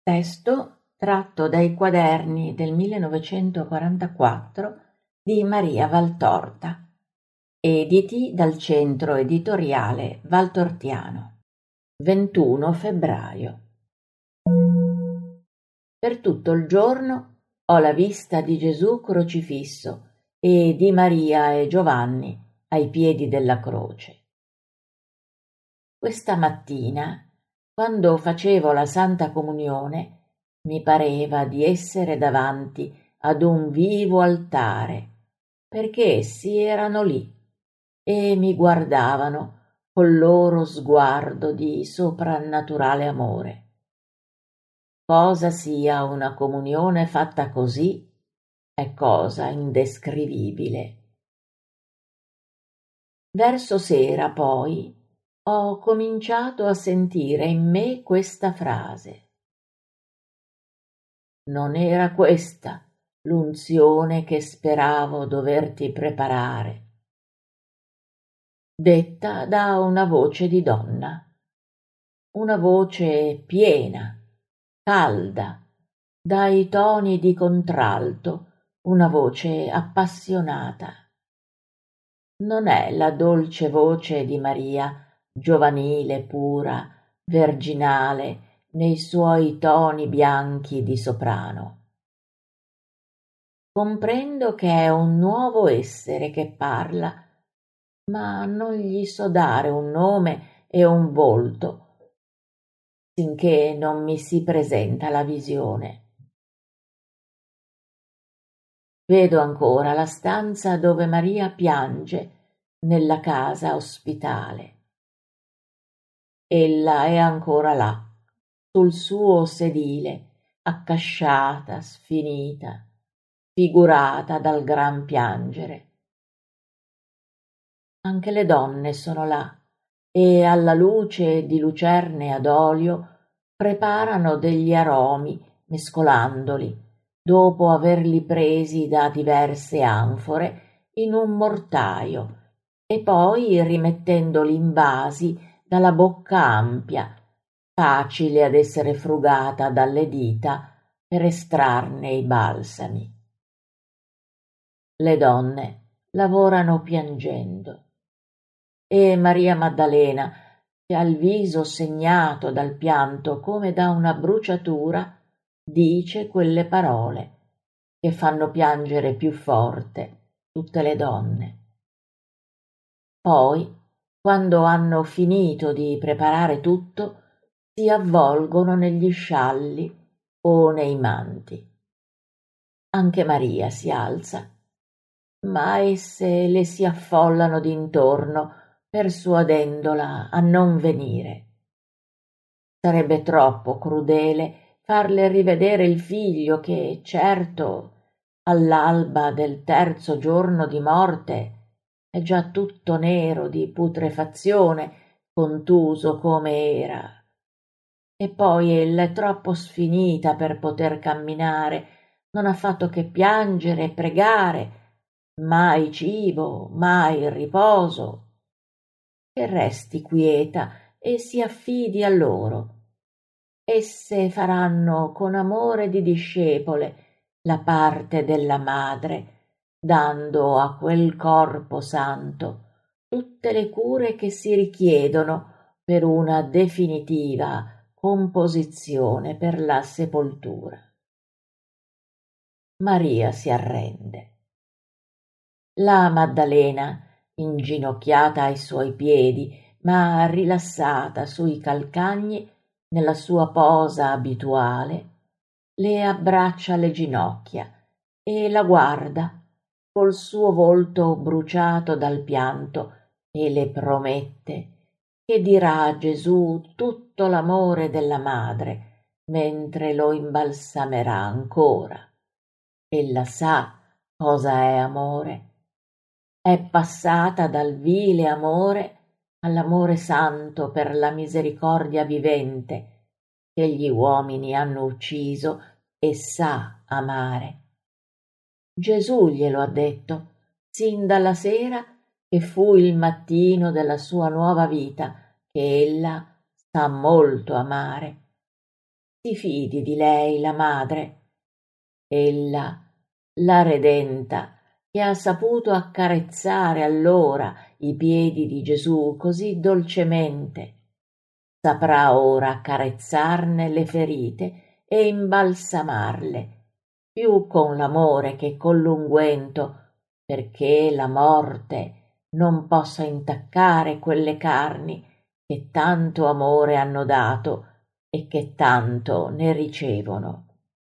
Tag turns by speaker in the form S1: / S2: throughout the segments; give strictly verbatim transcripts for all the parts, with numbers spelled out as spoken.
S1: Testo tratto dai quaderni del millenovecentoquarantaquattro di Maria Valtorta, editi dal Centro Editoriale Valtortiano. ventuno febbraio. Per tutto il giorno ho la vista di Gesù crocifisso e di Maria e Giovanni ai piedi della croce. Questa mattina, quando facevo la Santa Comunione, mi pareva di essere davanti ad un vivo altare, perché essi erano lì e mi guardavano col loro sguardo di soprannaturale amore. Cosa sia una comunione fatta così è cosa indescrivibile. Verso sera, poi, ho cominciato a sentire in me questa frase. Non era questa l'unzione che speravo doverti preparare. Detta da una voce di donna, una voce piena, calda, dai toni di contralto, una voce appassionata. Non è la dolce voce di Maria, giovanile, pura, virginale, nei suoi toni bianchi di soprano. Comprendo che è un nuovo essere che parla, ma non gli so dare un nome e un volto, finché non mi si presenta la visione. Vedo ancora la stanza dove Maria piange nella casa ospitale. Ella è ancora là, sul suo sedile, accasciata, sfinita, figurata dal gran piangere. Anche le donne sono là e alla luce di lucerne ad olio preparano degli aromi mescolandoli, dopo averli presi da diverse anfore in un mortaio e poi rimettendoli in vasi dalla bocca ampia, facile ad essere frugata dalle dita per estrarne i balsami. Le donne lavorano piangendo e Maria Maddalena, che ha il viso segnato dal pianto come da una bruciatura, dice quelle parole che fanno piangere più forte tutte le donne. Poi, quando hanno finito di preparare tutto, si avvolgono negli scialli o nei manti. Anche Maria si alza, ma esse le si affollano d'intorno, persuadendola a non venire. Sarebbe troppo crudele farle rivedere il figlio che, certo, all'alba del terzo giorno di morte è già tutto nero di putrefazione, contuso come era. E poi ella è troppo sfinita per poter camminare, non ha fatto che piangere e pregare, mai cibo, mai riposo. Che resti quieta e si affidi a loro. Esse faranno con amore di discepole la parte della madre, dando a quel corpo santo tutte le cure che si richiedono per una definitiva composizione per la sepoltura. Maria si arrende. La Maddalena, inginocchiata ai suoi piedi, ma rilassata sui calcagni nella sua posa abituale, le abbraccia le ginocchia e la guarda col suo volto bruciato dal pianto e le promette che dirà a Gesù tutto l'amore della madre mentre lo imbalsamerà ancora. Ella sa cosa è amore. È passata dal vile amore all'amore santo per la misericordia vivente che gli uomini hanno ucciso e sa amare. Gesù glielo ha detto sin dalla sera che fu il mattino della sua nuova vita che ella sa molto amare. si fidi di lei la madre, ella, la redenta, che ha saputo accarezzare allora i piedi di Gesù così dolcemente, saprà ora accarezzarne le ferite e imbalsamarle, più con l'amore che con l'unguento, perché la morte non possa intaccare quelle carni che tanto amore hanno dato e che tanto ne ricevono.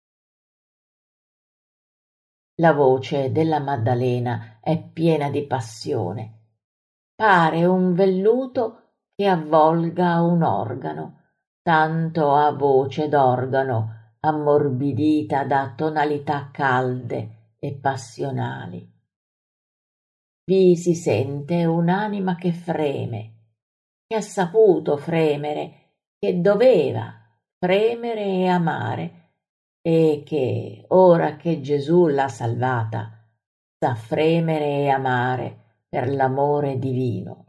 S1: La voce della Maddalena è piena di passione. Pare un velluto che avvolga un organo, tanto ha voce d'organo, ammorbidita da tonalità calde e passionali. Vi si sente un'anima che freme, che ha saputo fremere, che doveva fremere e amare, e che, ora che Gesù l'ha salvata, sa fremere e amare per l'amore divino.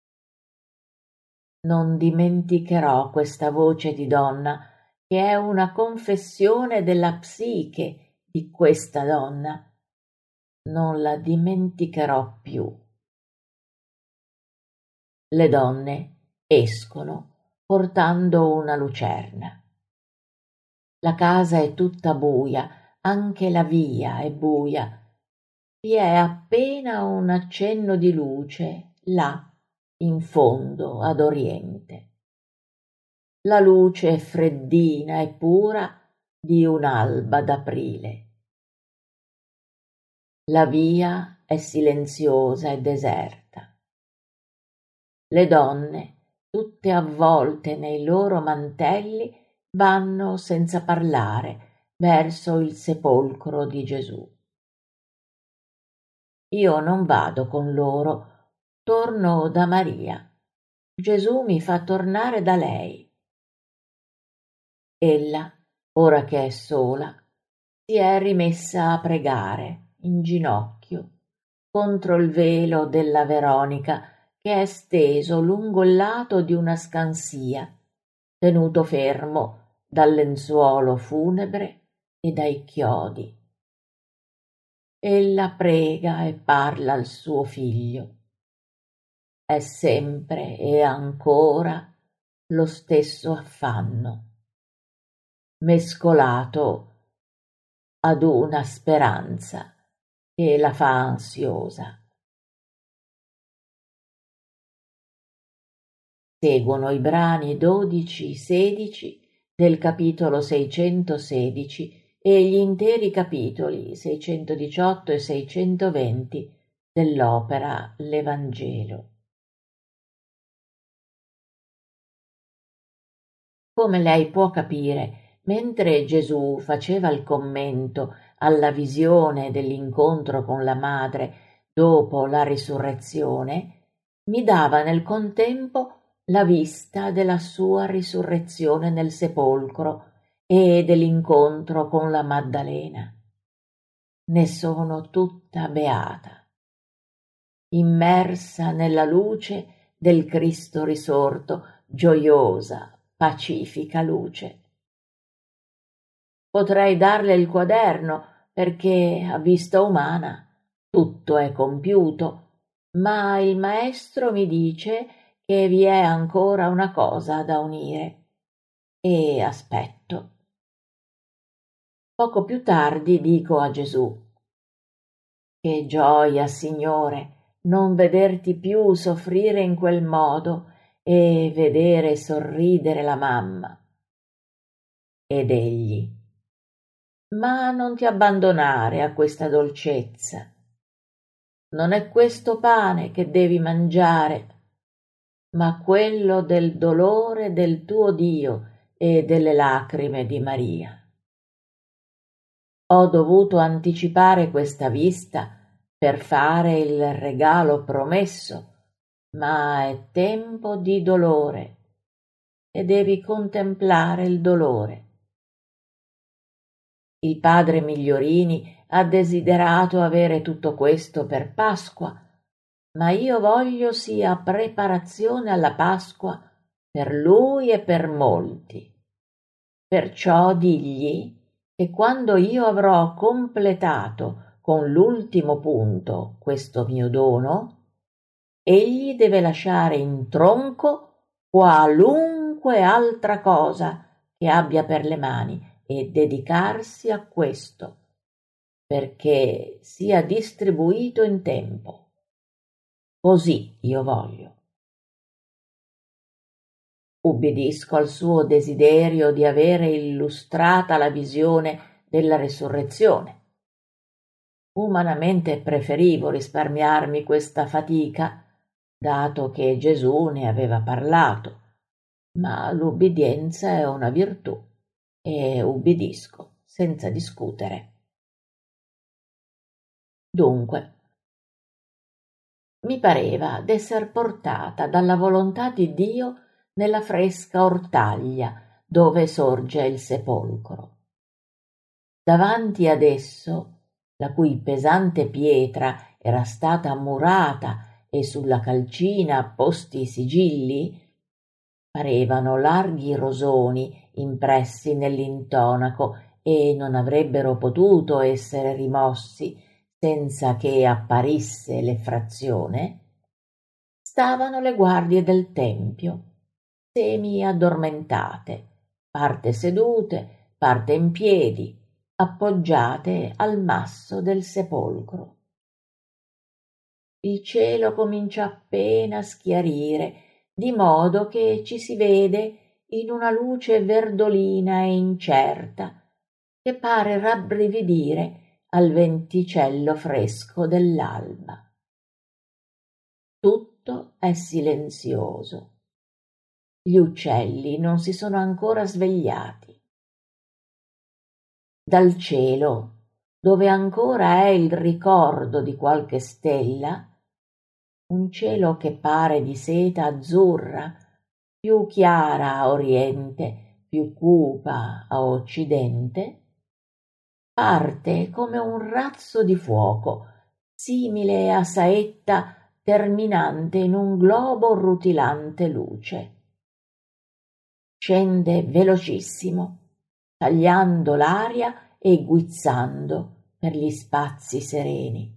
S1: Non dimenticherò questa voce di donna, che è una confessione della psiche di questa donna. Non la dimenticherò più. Le donne escono portando una lucerna. La casa è tutta buia, anche la via è buia. Vi è appena un accenno di luce là, in fondo ad oriente. La luce freddina e pura di un'alba d'aprile. La via è silenziosa e deserta. Le donne, tutte avvolte nei loro mantelli, vanno senza parlare verso il sepolcro di Gesù. Io non vado con loro, torno da Maria. Gesù mi fa tornare da lei. Ella, ora che è sola, si è rimessa a pregare in ginocchio contro il velo della Veronica che è steso lungo il lato di una scansia, tenuto fermo dal lenzuolo funebre e dai chiodi. Ella prega e parla al suo figlio. È sempre e ancora lo stesso affanno, mescolato ad una speranza che la fa ansiosa. Seguono i brani dodici sedici del capitolo seicentosedici e gli interi capitoli seicentodiciotto e seicentoventi dell'opera L'Evangelo. Come lei può capire, mentre Gesù faceva il commento alla visione dell'incontro con la madre dopo la risurrezione, mi dava nel contempo la vista della sua risurrezione nel sepolcro e dell'incontro con la Maddalena. Ne sono tutta beata, immersa nella luce del Cristo risorto, gioiosa, pacifica luce. Potrei darle il quaderno perché a vista umana tutto è compiuto, ma il maestro mi dice che vi è ancora una cosa da unire e aspetto. Poco più tardi dico a Gesù: che gioia, Signore, non vederti più soffrire in quel modo e vedere sorridere la mamma. Ed egli: ma non ti abbandonare a questa dolcezza. Non è questo pane che devi mangiare, ma quello del dolore del tuo Dio e delle lacrime di Maria. Ho dovuto anticipare questa vista per fare il regalo promesso, ma è tempo di dolore e devi contemplare il dolore. Il padre Migliorini ha desiderato avere tutto questo per Pasqua, ma io voglio sia preparazione alla Pasqua per lui e per molti. perciò digli che quando io avrò completato con l'ultimo punto questo mio dono, egli deve lasciare in tronco qualunque altra cosa che abbia per le mani e dedicarsi a questo, perché sia distribuito in tempo. Così io voglio. Ubbidisco al suo desiderio di avere illustrata la visione della resurrezione. Umanamente preferivo risparmiarmi questa fatica, dato che Gesù ne aveva parlato, ma l'ubbidienza è una virtù e ubbidisco senza discutere. Dunque, mi pareva d'esser portata dalla volontà di Dio nella fresca ortaglia dove sorge il sepolcro. Davanti ad esso, la cui pesante pietra era stata murata e sulla calcina posti i sigilli, parevano larghi rosoni impressi nell'intonaco e non avrebbero potuto essere rimossi senza che apparisse l'effrazione, stavano le guardie del tempio, semi addormentate, parte sedute, parte in piedi, appoggiate al masso del sepolcro. Il cielo comincia appena a schiarire, di modo che ci si vede in una luce verdolina e incerta, che pare rabbrividire al venticello fresco dell'alba. Tutto è silenzioso. Gli uccelli non si sono ancora svegliati. Dal cielo, dove ancora è il ricordo di qualche stella, un cielo che pare di seta azzurra, più chiara a oriente, più cupa a occidente, parte come un razzo di fuoco, simile a saetta terminante in un globo rutilante luce. Scende velocissimo, tagliando l'aria e guizzando per gli spazi sereni.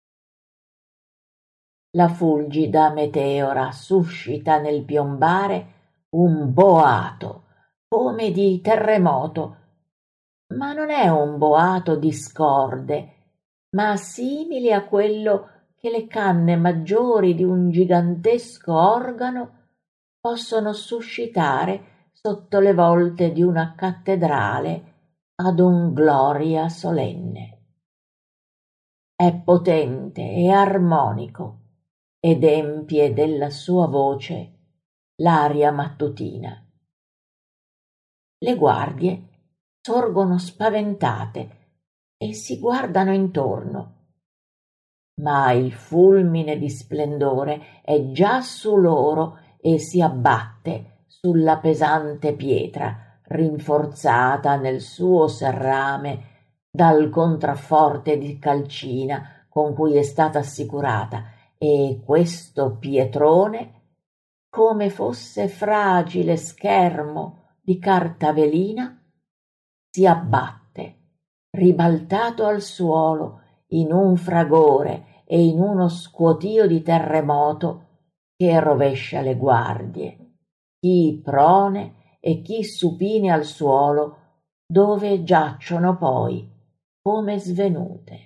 S1: La fulgida meteora suscita nel piombare un boato, come di terremoto, ma non è un boato discorde, ma simile a quello che le canne maggiori di un gigantesco organo possono suscitare sotto le volte di una cattedrale ad un gloria solenne. È potente e armonico ed empie della sua voce l'aria mattutina. Le guardie sorgono spaventate e si guardano intorno, ma il fulmine di splendore è già su loro e si abbatte sulla pesante pietra, rinforzata nel suo serrame dal contrafforte di calcina con cui è stata assicurata, e questo pietrone, come fosse fragile schermo di carta velina, si abbatte, ribaltato al suolo in un fragore e in uno scuotio di terremoto che rovescia le guardie, chi prone e chi supine al suolo, dove giacciono poi come svenute.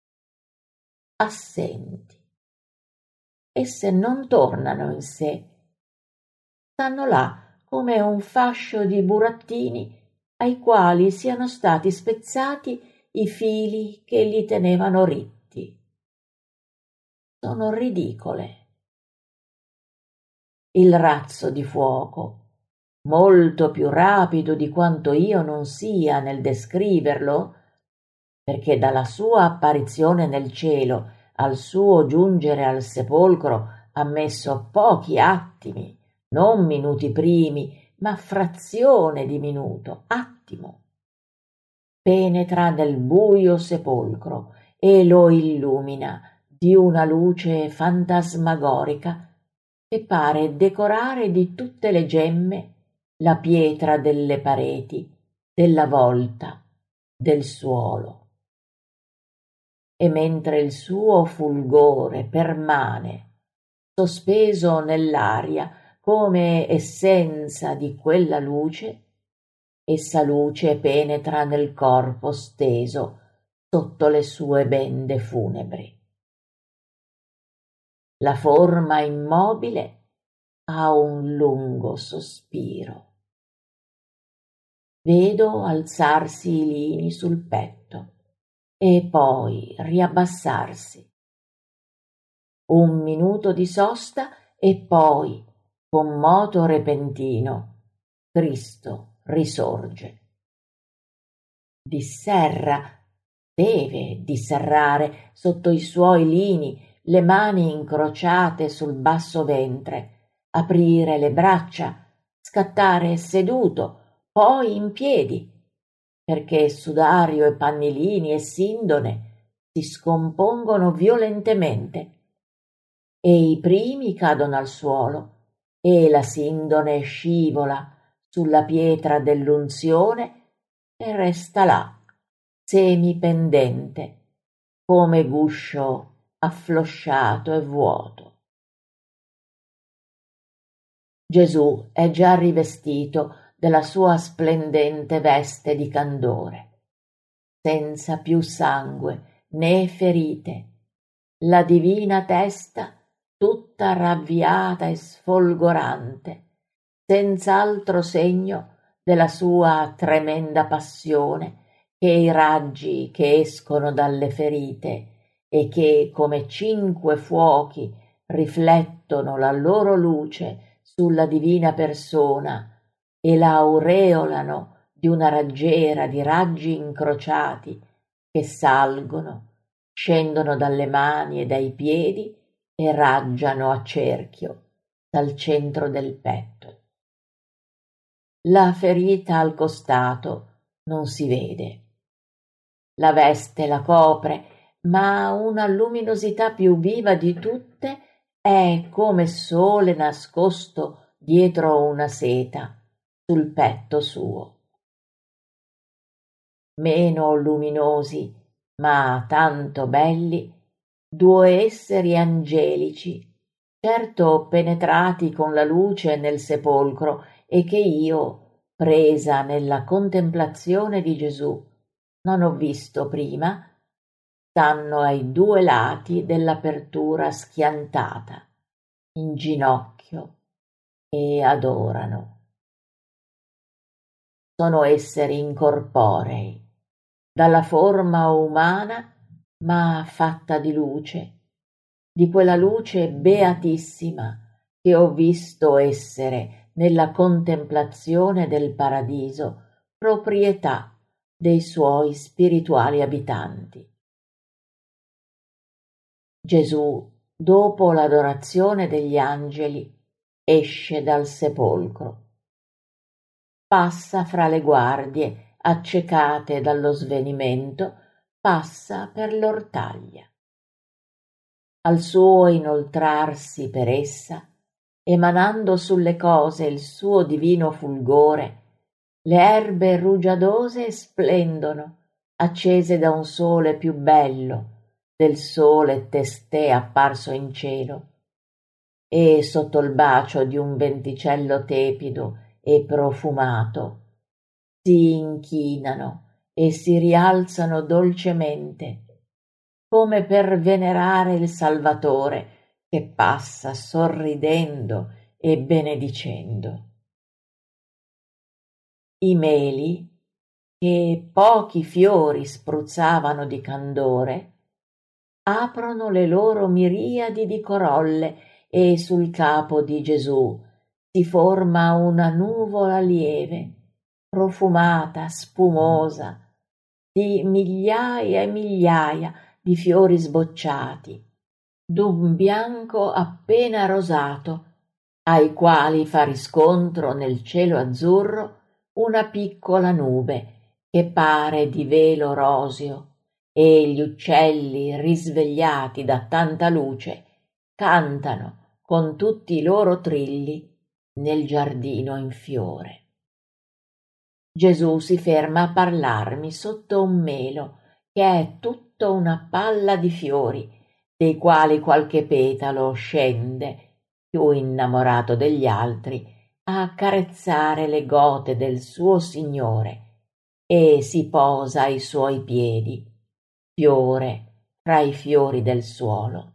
S1: Assenti. Esse non tornano in sé, stanno là come un fascio di burattini ai quali siano stati spezzati i fili che li tenevano ritti. Sono ridicole. Il razzo di fuoco, molto più rapido di quanto io non sia nel descriverlo, perché dalla sua apparizione nel cielo al suo giungere al sepolcro ha messo pochi attimi, non minuti primi, ma frazione di minuto, attimo. Penetra nel buio sepolcro e lo illumina di una luce fantasmagorica che pare decorare di tutte le gemme la pietra delle pareti della volta, del suolo. E mentre il suo fulgore permane, sospeso nell'aria come essenza di quella luce, essa luce penetra nel corpo steso sotto le sue bende funebri. La forma immobile ha un lungo sospiro. Vedo alzarsi i lini sul petto e poi riabbassarsi. Un minuto di sosta e poi, con moto repentino, Cristo risorge. Disserra, deve disserrare sotto i suoi lini, le mani incrociate sul basso ventre, aprire le braccia, scattare seduto, poi in piedi, perché sudario e pannilini e sindone si scompongono violentemente e i primi cadono al suolo e la sindone scivola sulla pietra dell'unzione e resta là, semipendente, come guscio afflosciato e vuoto. Gesù è già rivestito della sua splendente veste di candore, senza più sangue né ferite, la divina testa tutta ravviata e sfolgorante, senz'altro segno della sua tremenda passione, che i raggi che escono dalle ferite e che come cinque fuochi riflettono la loro luce sulla divina persona e la aureolano di una raggiera di raggi incrociati che salgono, scendono dalle mani e dai piedi e raggiano a cerchio dal centro del petto. La ferita al costato non si vede. La veste la copre, ma una luminosità più viva di tutte è come sole nascosto dietro una seta sul petto suo. Meno luminosi, ma tanto belli, due esseri angelici, certo penetrati con la luce nel sepolcro, e che io, presa nella contemplazione di Gesù, non ho visto prima, stanno ai due lati dell'apertura schiantata, in ginocchio, e adorano. Sono esseri incorporei, dalla forma umana ma fatta di luce, di quella luce beatissima che ho visto essere nella contemplazione del paradiso proprietà dei suoi spirituali abitanti. Gesù, dopo l'adorazione degli angeli, esce dal sepolcro. Passa fra le guardie, accecate dallo svenimento, passa per l'ortaglia. Al suo inoltrarsi per essa, emanando sulle cose il suo divino fulgore, le erbe rugiadose splendono, accese da un sole più bello del sole testè apparso in cielo, e sotto il bacio di un venticello tepido e profumato si inchinano e si rialzano dolcemente, come per venerare il Salvatore che passa sorridendo e benedicendo. I meli, che pochi fiori spruzzavano di candore, aprono le loro miriadi di corolle e sul capo di Gesù si forma una nuvola lieve, profumata, spumosa, di migliaia e migliaia di fiori sbocciati, d'un bianco appena rosato, ai quali fa riscontro nel cielo azzurro una piccola nube che pare di velo roseo, e gli uccelli, risvegliati da tanta luce, cantano con tutti i loro trilli nel giardino in fiore. Gesù si ferma a parlarmi sotto un melo che è tutto una palla di fiori, dei quali qualche petalo scende, più innamorato degli altri, a accarezzare le gote del suo Signore, e si posa ai suoi piedi, fiore fra i fiori del suolo.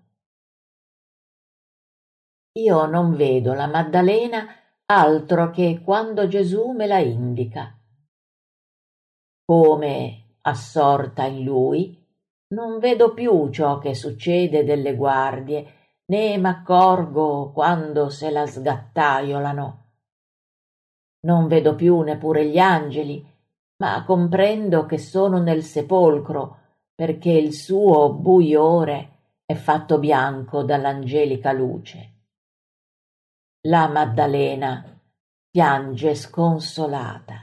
S1: Io non vedo la Maddalena altro che quando Gesù me la indica. Come, assorta in lui, non vedo più ciò che succede delle guardie, né m'accorgo quando se la sgattaiolano. Non vedo più neppure gli angeli, ma comprendo che sono nel sepolcro, perché il suo buiore è fatto bianco dall'angelica luce. La Maddalena piange sconsolata.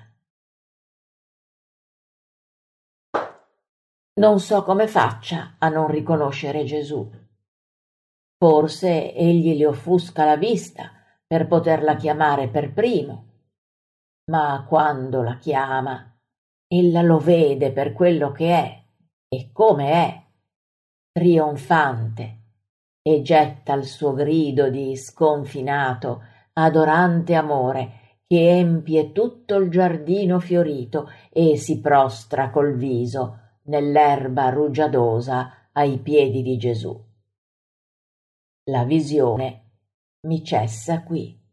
S1: Non so come faccia a non riconoscere Gesù. Forse egli le offusca la vista per poterla chiamare per primo, ma quando la chiama, ella lo vede per quello che è e come è, trionfante, e getta il suo grido di sconfinato, adorante amore che empie tutto il giardino fiorito e si prostra col viso nell'erba rugiadosa ai piedi di Gesù. La visione mi cessa qui.